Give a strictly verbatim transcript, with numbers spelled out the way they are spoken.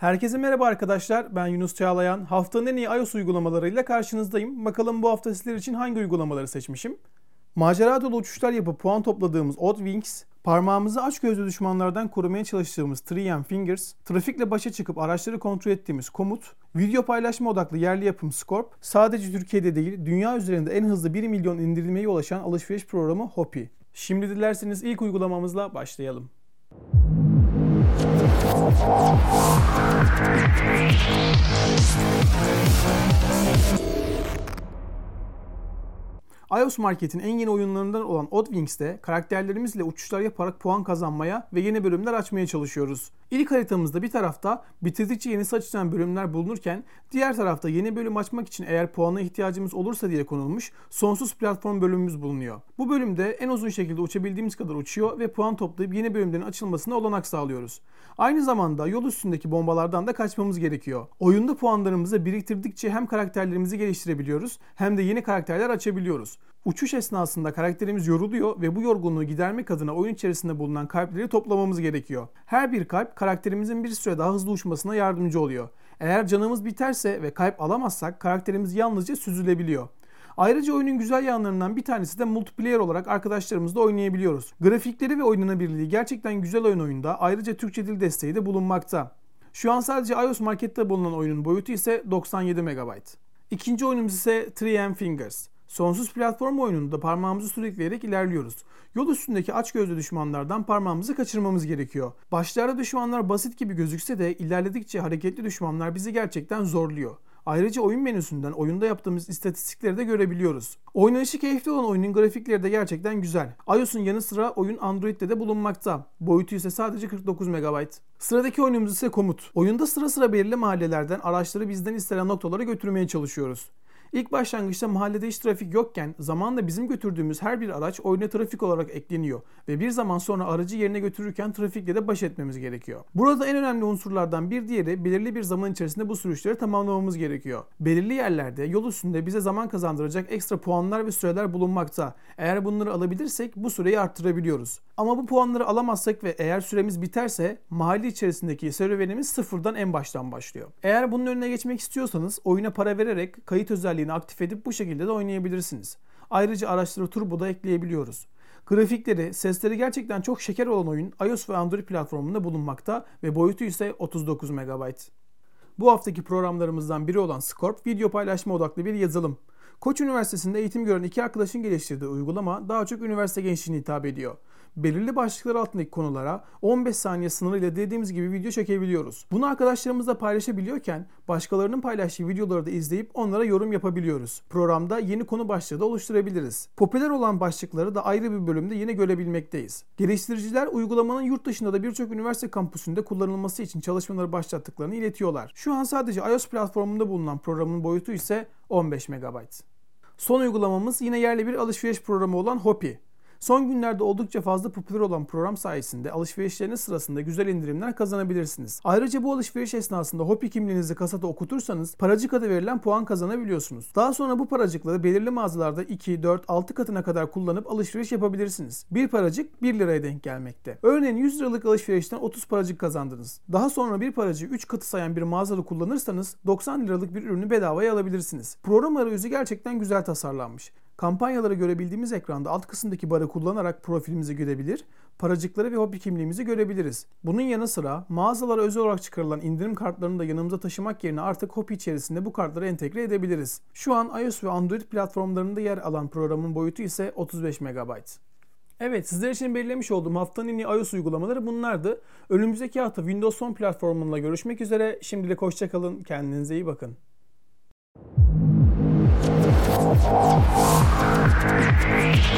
Herkese merhaba arkadaşlar, ben Yunus Çağlayan. Haftanın en iyi iOS uygulamalarıyla karşınızdayım. Bakalım bu hafta sizler için hangi uygulamaları seçmişim? Macera dolu uçuşlar yapıp puan topladığımız Oddwings, parmağımızı açgözlü düşmanlardan korumaya çalıştığımız Three M Fingers, trafikle başa çıkıp araçları kontrol ettiğimiz Komut, video paylaşma odaklı yerli yapım Scorp, sadece Türkiye'de değil, dünya üzerinde en hızlı bir milyon indirilmeye ulaşan alışveriş programı Hopi. Şimdi dilerseniz ilk uygulamamızla başlayalım. iOS Market'in en yeni oyunlarından olan Oddwings'te karakterlerimizle uçuşlar yaparak puan kazanmaya ve yeni bölümler açmaya çalışıyoruz. İlk haritamızda bir tarafta bitirdikçe yenisi açılan bölümler bulunurken diğer tarafta yeni bölüm açmak için eğer puana ihtiyacımız olursa diye konulmuş sonsuz platform bölümümüz bulunuyor. Bu bölümde en uzun şekilde uçabildiğimiz kadar uçuyor ve puan toplayıp yeni bölümlerin açılmasına olanak sağlıyoruz. Aynı zamanda yol üstündeki bombalardan da kaçmamız gerekiyor. Oyunda puanlarımızı biriktirdikçe hem karakterlerimizi geliştirebiliyoruz hem de yeni karakterler açabiliyoruz. Uçuş esnasında karakterimiz yoruluyor ve bu yorgunluğu gidermek adına oyun içerisinde bulunan kalpleri toplamamız gerekiyor. Her bir kalp karakterimizin bir süre daha hızlı uçmasına yardımcı oluyor. Eğer canımız biterse ve kalp alamazsak karakterimiz yalnızca süzülebiliyor. Ayrıca oyunun güzel yanlarından bir tanesi de multiplayer olarak arkadaşlarımızla oynayabiliyoruz. Grafikleri ve oynanabilirliği gerçekten güzel oyun oyunda, ayrıca Türkçe dil desteği de bulunmakta. Şu an sadece iOS Market'te bulunan oyunun boyutu ise doksan yedi megabayt. İkinci oyunumuz ise Three M Fingers. Sonsuz platform oyununda parmağımızı sürükleyerek ilerliyoruz. Yol üstündeki açgözlü düşmanlardan parmağımızı kaçırmamız gerekiyor. Başlarda düşmanlar basit gibi gözükse de ilerledikçe hareketli düşmanlar bizi gerçekten zorluyor. Ayrıca oyun menüsünden oyunda yaptığımız istatistikleri de görebiliyoruz. Oynanışı keyifli olan oyunun grafikleri de gerçekten güzel. iOS'un yanı sıra oyun Android'de de bulunmakta. Boyutu ise sadece kırk dokuz megabayt. Sıradaki oyunumuz ise Komut. Oyunda sıra sıra belirli mahallelerden araçları bizden istenen noktalara götürmeye çalışıyoruz. İlk başlangıçta mahallede hiç trafik yokken zamanla bizim götürdüğümüz her bir araç oyuna trafik olarak ekleniyor ve bir zaman sonra aracı yerine götürürken trafikle de baş etmemiz gerekiyor. Burada en önemli unsurlardan bir diğeri belirli bir zaman içerisinde bu sürüşleri tamamlamamız gerekiyor. Belirli yerlerde yol üstünde bize zaman kazandıracak ekstra puanlar ve süreler bulunmakta. Eğer bunları alabilirsek bu süreyi arttırabiliyoruz. Ama bu puanları alamazsak ve eğer süremiz biterse mahalle içerisindeki serüvenimiz sıfırdan en baştan başlıyor. Eğer bunun önüne geçmek istiyorsanız oyuna para vererek kayıt özelliğini aktif edip bu şekilde de oynayabilirsiniz. Ayrıca araçları turboda ekleyebiliyoruz. Grafikleri, sesleri gerçekten çok şeker olan oyun iOS ve Android platformunda bulunmakta ve boyutu ise otuz dokuz megabayt. Bu haftaki programlarımızdan biri olan Scorp, video paylaşma odaklı bir yazılım. Koç Üniversitesi'nde eğitim gören iki arkadaşın geliştirdiği uygulama daha çok üniversite gençliğine hitap ediyor. Belirli başlıklar altındaki konulara on beş saniye sınırıyla dediğimiz gibi video çekebiliyoruz. Bunu arkadaşlarımızla paylaşabiliyorken başkalarının paylaştığı videoları da izleyip onlara yorum yapabiliyoruz. Programda yeni konu başlığı da oluşturabiliriz. Popüler olan başlıkları da ayrı bir bölümde yine görebilmekteyiz. Geliştiriciler uygulamanın yurt dışında da birçok üniversite kampüsünde kullanılması için çalışmaları başlattıklarını iletiyorlar. Şu an sadece iOS platformunda bulunan programın boyutu ise on beş megabayt. Son uygulamamız yine yerli bir alışveriş programı olan Hopi. Son günlerde oldukça fazla popüler olan program sayesinde alışverişleriniz sırasında güzel indirimler kazanabilirsiniz. Ayrıca bu alışveriş esnasında Hopi kimliğinizi kasada okutursanız paracık adı verilen puan kazanabiliyorsunuz. Daha sonra bu paracıkları belirli mağazalarda iki, dört, altı katına kadar kullanıp alışveriş yapabilirsiniz. Bir paracık bir liraya denk gelmekte. Örneğin yüz liralık alışverişten otuz paracık kazandınız. Daha sonra bir paracığı üç katı sayan bir mağazada kullanırsanız doksan liralık bir ürünü bedavaya alabilirsiniz. Program arayüzü gerçekten güzel tasarlanmış. Kampanyaları görebildiğimiz ekranda alt kısımdaki barı kullanarak profilimizi görebilir, paracıkları ve Hopi kimliğimizi görebiliriz. Bunun yanı sıra mağazalara özel olarak çıkarılan indirim kartlarını da yanımıza taşımak yerine artık Hopi içerisinde bu kartları entegre edebiliriz. Şu an iOS ve Android platformlarında yer alan programın boyutu ise otuz beş megabayt. Evet, sizler için belirlemiş olduğum haftanın en iyi iOS uygulamaları bunlardı. Önümüzdeki hafta Windows Phone platformunda görüşmek üzere. Şimdilik hoşça kalın, kendinize iyi bakın. We'll be right back.